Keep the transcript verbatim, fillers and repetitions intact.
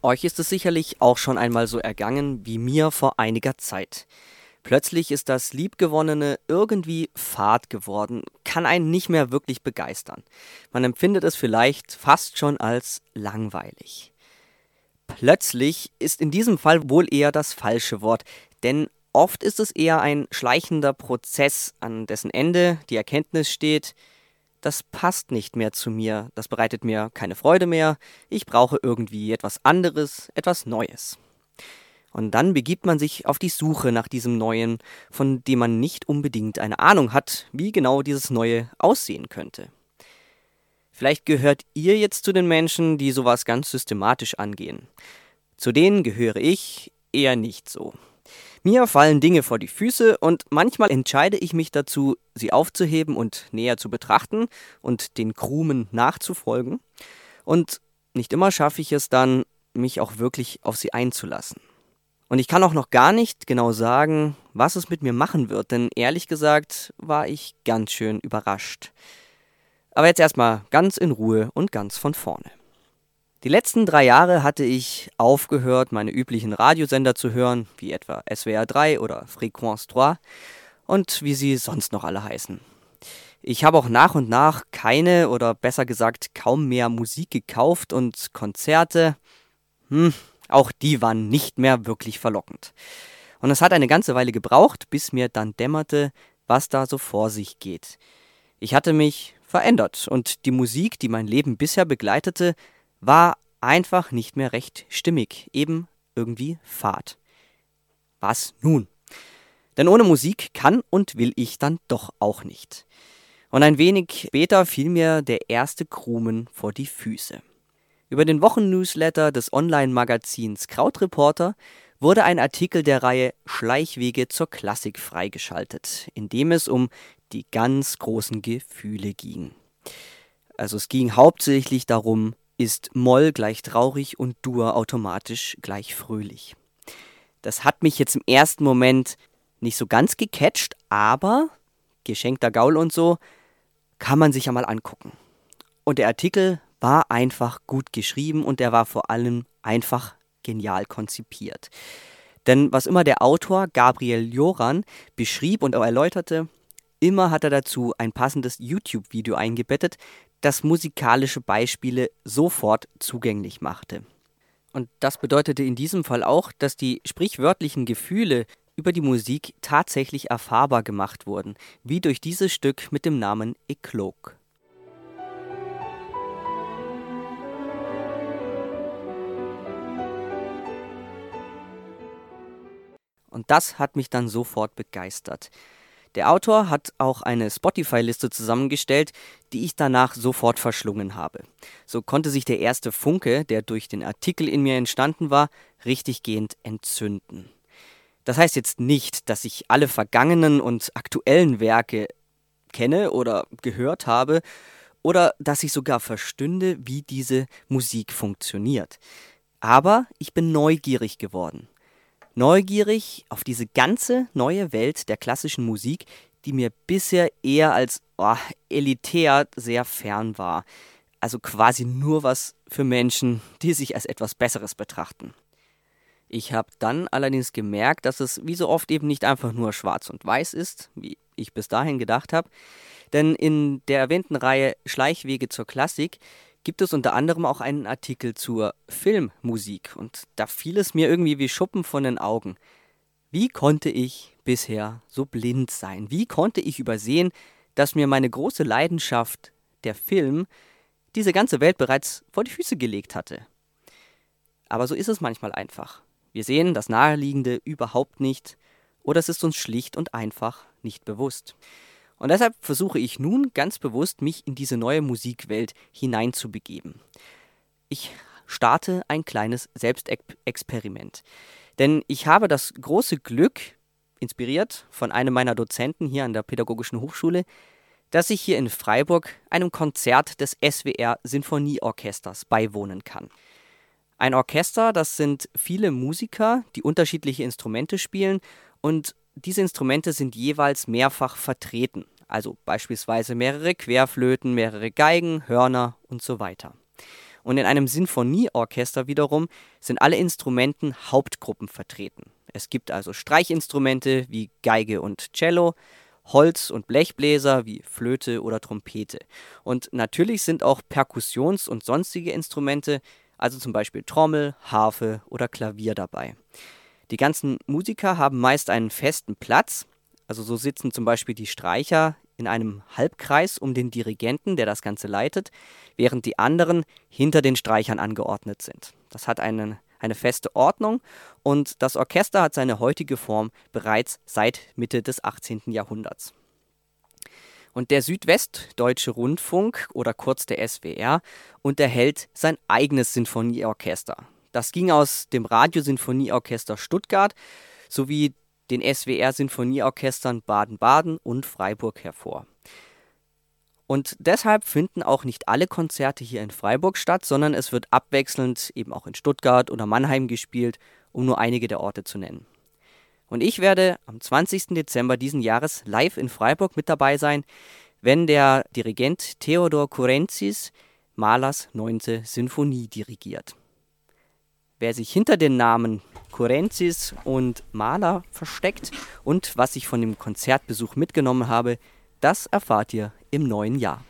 Euch ist es sicherlich auch schon einmal so ergangen wie mir vor einiger Zeit. Plötzlich ist das Liebgewonnene irgendwie fad geworden, kann einen nicht mehr wirklich begeistern. Man empfindet es vielleicht fast schon als langweilig. Plötzlich ist in diesem Fall wohl eher das falsche Wort, denn oft ist es eher ein schleichender Prozess, an dessen Ende die Erkenntnis steht: Das passt nicht mehr zu mir, das bereitet mir keine Freude mehr, ich brauche irgendwie etwas anderes, etwas Neues. Und dann begibt man sich auf die Suche nach diesem Neuen, von dem man nicht unbedingt eine Ahnung hat, wie genau dieses Neue aussehen könnte. Vielleicht gehört ihr jetzt zu den Menschen, die sowas ganz systematisch angehen. Zu denen gehöre ich eher nicht so. Mir fallen Dinge vor die Füße und manchmal entscheide ich mich dazu, sie aufzuheben und näher zu betrachten und den Krumen nachzufolgen. Und nicht immer schaffe ich es dann, mich auch wirklich auf sie einzulassen. Und ich kann auch noch gar nicht genau sagen, was es mit mir machen wird, denn ehrlich gesagt war ich ganz schön überrascht. Aber jetzt erstmal ganz in Ruhe und ganz von vorne. Die letzten drei Jahre hatte ich aufgehört, meine üblichen Radiosender zu hören, wie etwa S W R drei oder Fréquence drei und wie sie sonst noch alle heißen. Ich habe auch nach und nach keine oder besser gesagt kaum mehr Musik gekauft und Konzerte, hm, auch die waren nicht mehr wirklich verlockend. Und es hat eine ganze Weile gebraucht, bis mir dann dämmerte, was da so vor sich geht. Ich hatte mich verändert und die Musik, die mein Leben bisher begleitete, war einfach nicht mehr recht stimmig, eben irgendwie fad. Was nun? Denn ohne Musik kann und will ich dann doch auch nicht. Und ein wenig später fiel mir der erste Krumen vor die Füße. Über den Wochennewsletter des Online-Magazins Krautreporter wurde ein Artikel der Reihe Schleichwege zur Klassik freigeschaltet, in dem es um die ganz großen Gefühle ging. Also es ging hauptsächlich darum, ist Moll gleich traurig und Dur automatisch gleich fröhlich. Das hat mich jetzt im ersten Moment nicht so ganz gecatcht, aber geschenkter Gaul und so kann man sich ja mal angucken. Und der Artikel war einfach gut geschrieben und er war vor allem einfach genial konzipiert. Denn was immer der Autor Gabriel Joran beschrieb und auch erläuterte, immer hat er dazu ein passendes YouTube-Video eingebettet, das musikalische Beispiele sofort zugänglich machte. Und das bedeutete in diesem Fall auch, dass die sprichwörtlichen Gefühle über die Musik tatsächlich erfahrbar gemacht wurden, wie durch dieses Stück mit dem Namen Eclogue. Und das hat mich dann sofort begeistert. Der Autor hat auch eine Spotify-Liste zusammengestellt, die ich danach sofort verschlungen habe. So konnte sich der erste Funke, der durch den Artikel in mir entstanden war, richtiggehend entzünden. Das heißt jetzt nicht, dass ich alle vergangenen und aktuellen Werke kenne oder gehört habe oder dass ich sogar verstünde, wie diese Musik funktioniert. Aber ich bin neugierig geworden. Neugierig auf diese ganze neue Welt der klassischen Musik, die mir bisher eher als oh, elitär sehr fern war. Also quasi nur was für Menschen, die sich als etwas Besseres betrachten. Ich habe dann allerdings gemerkt, dass es wie so oft eben nicht einfach nur schwarz und weiß ist, wie ich bis dahin gedacht habe. Denn in der erwähnten Reihe Schleichwege zur Klassik gibt es unter anderem auch einen Artikel zur Filmmusik und da fiel es mir irgendwie wie Schuppen von den Augen. Wie konnte ich bisher so blind sein? Wie konnte ich übersehen, dass mir meine große Leidenschaft, der Film, diese ganze Welt bereits vor die Füße gelegt hatte? Aber so ist es manchmal einfach. Wir sehen das Naheliegende überhaupt nicht oder es ist uns schlicht und einfach nicht bewusst. Und deshalb versuche ich nun ganz bewusst, mich in diese neue Musikwelt hineinzubegeben. Ich starte ein kleines Selbstexperiment. Denn ich habe das große Glück, inspiriert von einem meiner Dozenten hier an der Pädagogischen Hochschule, dass ich hier in Freiburg einem Konzert des S W R Sinfonieorchesters beiwohnen kann. Ein Orchester, das sind viele Musiker, die unterschiedliche Instrumente spielen und diese Instrumente sind jeweils mehrfach vertreten, also beispielsweise mehrere Querflöten, mehrere Geigen, Hörner und so weiter. Und in einem Sinfonieorchester wiederum sind alle Instrumenten Hauptgruppen vertreten. Es gibt also Streichinstrumente wie Geige und Cello, Holz- und Blechbläser wie Flöte oder Trompete. Und natürlich sind auch Perkussions- und sonstige Instrumente, also zum Beispiel Trommel, Harfe oder Klavier dabei. Die ganzen Musiker haben meist einen festen Platz, also so sitzen zum Beispiel die Streicher in einem Halbkreis um den Dirigenten, der das Ganze leitet, während die anderen hinter den Streichern angeordnet sind. Das hat einen, eine feste Ordnung und das Orchester hat seine heutige Form bereits seit Mitte des achtzehnten. Jahrhunderts. Und der Südwestdeutsche Rundfunk oder kurz der S W R unterhält sein eigenes Sinfonieorchester. Das ging aus dem Radiosinfonieorchester Stuttgart sowie den S W R-Sinfonieorchestern Baden-Baden und Freiburg hervor. Und deshalb finden auch nicht alle Konzerte hier in Freiburg statt, sondern es wird abwechselnd eben auch in Stuttgart oder Mannheim gespielt, um nur einige der Orte zu nennen. Und ich werde am zwanzigsten Dezember diesen Jahres live in Freiburg mit dabei sein, wenn der Dirigent Theodor Courensis Mahlers neunte Sinfonie dirigiert. Wer sich hinter den Namen Courensis und Mahler versteckt und was ich von dem Konzertbesuch mitgenommen habe, das erfahrt ihr im neuen Jahr.